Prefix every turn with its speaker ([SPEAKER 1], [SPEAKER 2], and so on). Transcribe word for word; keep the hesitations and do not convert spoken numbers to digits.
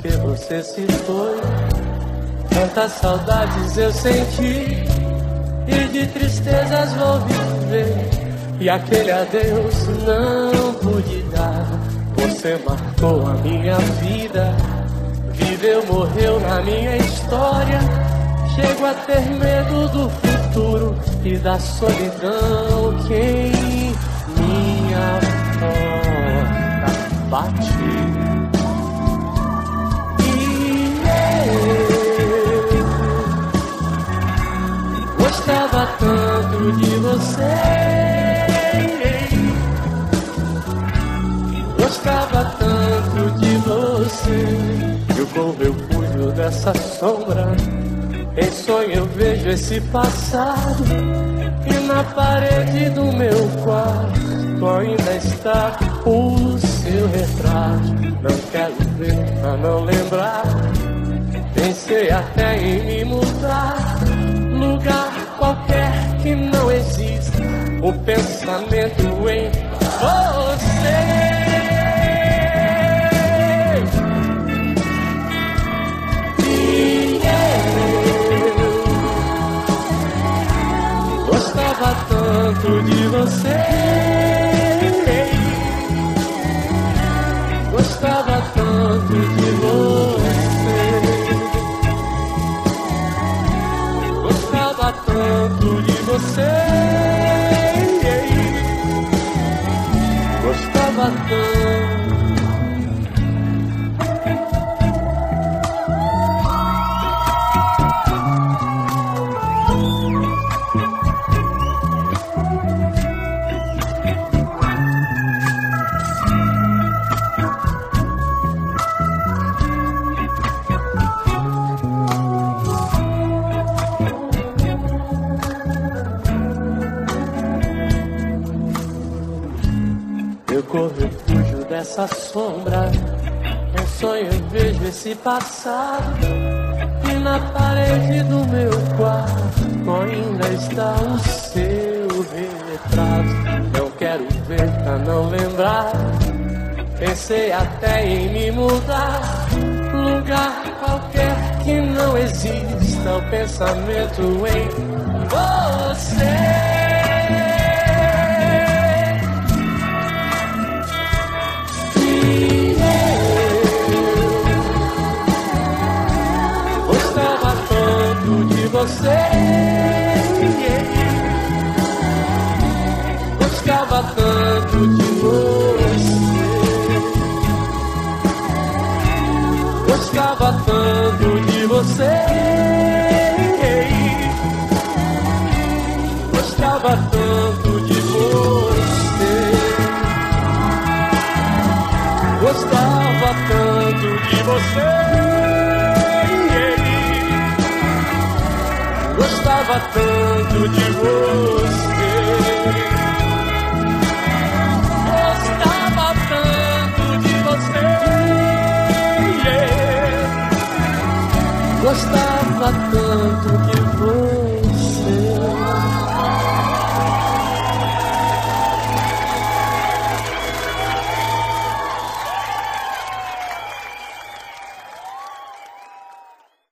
[SPEAKER 1] porque você se foi. Tantas saudades eu senti e de tristezas vou viver. E aquele adeus não pude dar. Você marcou a minha vida, viveu, morreu na minha história. Chego a ter medo do futuro e da solidão que em minha porta bate. E eu gostava tanto de você, gostava tanto de você. Eu com meu punho dessa sombra, em sonho eu vejo esse passado, e na parede do meu quarto ainda está o seu retrato. Não quero ver pra não lembrar, pensei até em me mudar, lugar qualquer que não exista o pensamento em você. Gostava tanto de você, gostava tanto de você, gostava tanto de você, gostava tanto. Eu corro e fujo dessa sombra, em sonho eu vejo esse passado, e na parede do meu quarto ainda está o seu retrato. Não quero ver pra não lembrar, pensei até em me mudar, lugar qualquer que não exista o pensamento em você. De você, gostava tanto de você, gostava tanto de você, gostava tanto de você, gostava tanto de você. Gostava tanto de você, gostava tanto de você, yeah. Gostava tanto de